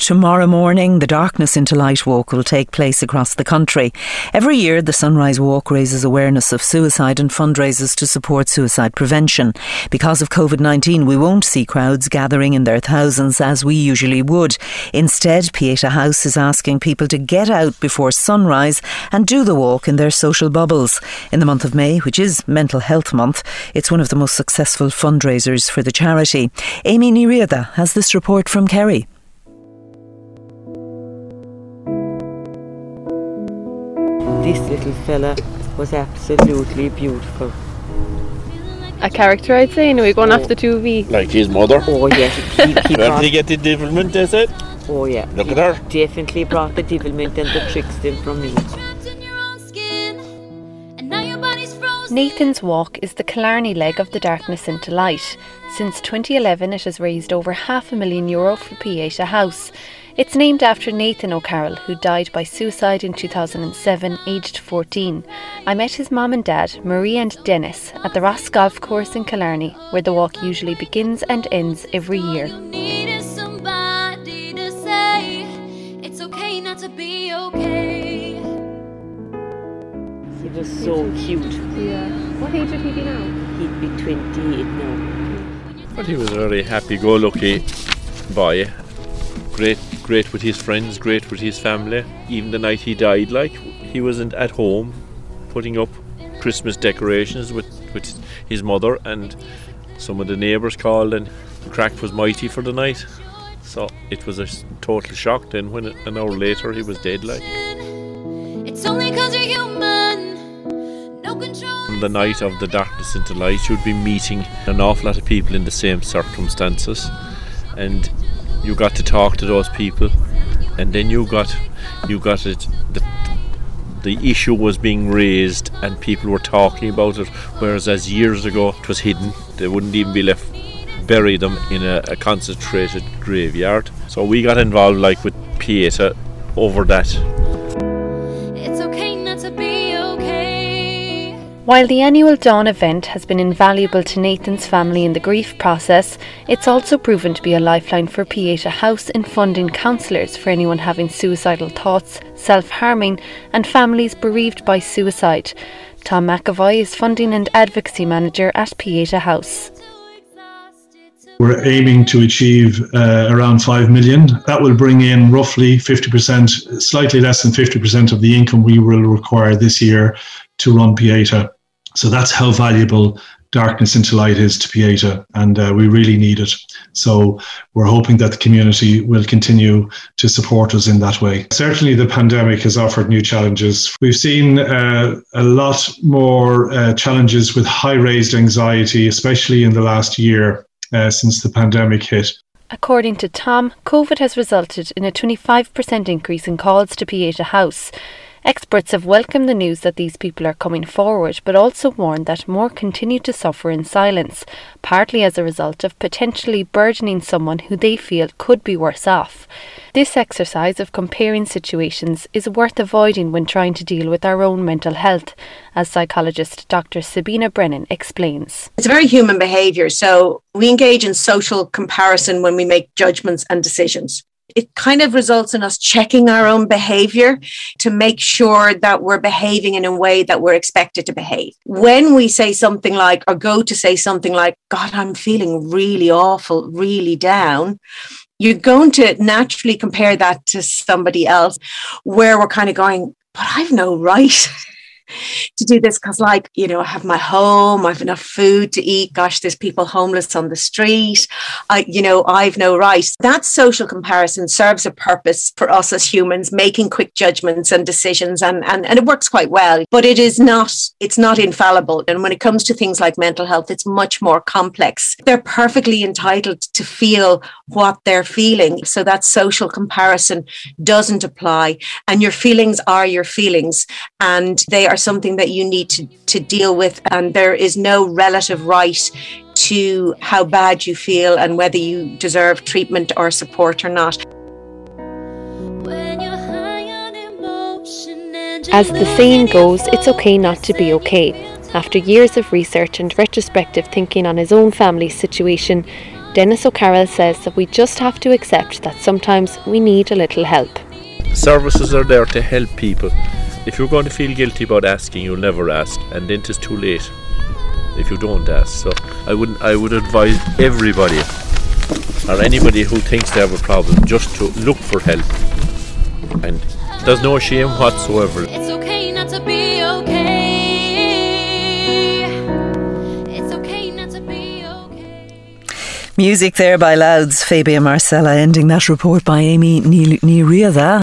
tomorrow morning, the Darkness into Light walk will take place across the country. Every year, the Sunrise Walk raises awareness of suicide and fundraises to support suicide prevention. Because of COVID-19, we won't see crowds gathering in their thousands as we usually would. Instead, Pieta House is asking people to get out before sunrise and do the walk in their social bubbles. In the month of May, which is Mental Health Month, it's one of the most successful fundraisers for the charity. Amy Niriada has this report from Kerry. This little fella was absolutely beautiful. A character, I'd say. Anyway, going off the 2V. Like his mother. Oh yes, Where did he get the devilment, is it? Oh yeah. Look at her. Definitely brought the devilment and the tricks in from me. Nathan's Walk is the Killarney leg of the Darkness into Light. Since 2011, it has raised over €500,000 for Pieta House. It's named after Nathan O'Carroll, who died by suicide in 2007, aged 14. I met his mum and dad, Marie and Dennis, at the Ross Golf Course in Killarney, where the walk usually begins and ends every year. He was so cute. Yeah. What age would he be now? He'd be 28 now. But he was a very happy-go-lucky boy. Great with his friends, great with his family. Even the night he died, he wasn't at home putting up Christmas decorations with his mother, and some of the neighbours called and the crack was mighty for the night. So it was a total shock then when an hour later he was dead It's only 'cause you're human. No control. On the night of the Darkness into Light, you'd be meeting an awful lot of people in the same circumstances, and you got to talk to those people, and then you got it. The issue was being raised, and people were talking about it. Whereas as years ago it was hidden, they wouldn't even be left, bury them in a concentrated graveyard. So we got involved, with Pieta, over that. It's okay not to be okay. While the annual Dawn event has been invaluable to Nathan's family in the grief process, it's also proven to be a lifeline for Pieta House in funding counsellors for anyone having suicidal thoughts, self-harming and families bereaved by suicide. Tom McAvoy is Funding and Advocacy Manager at Pieta House. We're aiming to achieve around 5 million. That will bring in roughly 50%, slightly less than 50% of the income we will require this year to run Pieta. So that's how valuable Darkness into Light is to Pieta, and we really need it. So we're hoping that the community will continue to support us in that way. Certainly the pandemic has offered new challenges. We've seen a lot more challenges with high-raised anxiety, especially in the last year since the pandemic hit. According to Tom, COVID has resulted in a 25% increase in calls to Pieta House. Experts have welcomed the news that these people are coming forward, but also warned that more continue to suffer in silence, partly as a result of potentially burdening someone who they feel could be worse off. This exercise of comparing situations is worth avoiding when trying to deal with our own mental health, as psychologist Dr. Sabina Brennan explains. It's a very human behaviour, so we engage in social comparison when we make judgments and decisions. It kind of results in us checking our own behaviour to make sure that we're behaving in a way that we're expected to behave. When we say something like, or go to say something like, God, I'm feeling really awful, really down, you're going to naturally compare that to somebody else where we're kind of going, but I've no right to do this because I have my home, I have enough food to eat. Gosh, there's people homeless on the street. I've no right. That social comparison serves a purpose for us as humans, making quick judgments and decisions, and it works quite well. But it's not infallible. And when it comes to things like mental health, it's much more complex. They're perfectly entitled to feel what they're feeling. So that social comparison doesn't apply. And your feelings are your feelings, and they are something that you need to deal with, and there is no relative right to how bad you feel and whether you deserve treatment or support or not. As the saying goes, it's okay not to be okay. After years of research and retrospective thinking on his own family situation, Dennis O'Carroll says that we just have to accept that sometimes we need a little help. Services are there to help people. If you're going to feel guilty about asking, you'll never ask, and then it's too late if you don't ask. So I would advise everybody or anybody who thinks they have a problem just to look for help, and there's no shame whatsoever. It's okay not to be okay. It's okay not to be okay. Music there by Louds, Fabia Marcella, ending that report by Amy Niriada.